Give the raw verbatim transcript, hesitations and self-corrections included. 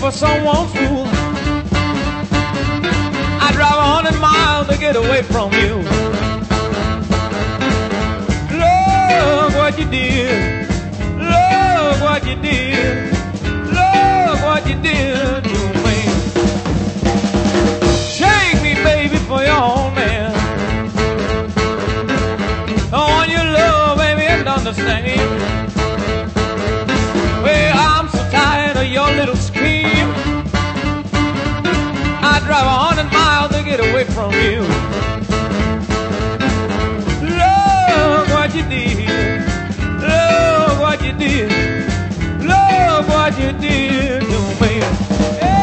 for someone's fool. I drive a hundred miles to get away from you. Look what you did. Look what you did. Look what you did to me. Shake me, baby, for your own man. I want your love, baby, and understand. Well, I'm so tired of your little scheme. I drive a hundred miles to get away from you. Look what you did. Look what you did. Look what you did to me. Yeah.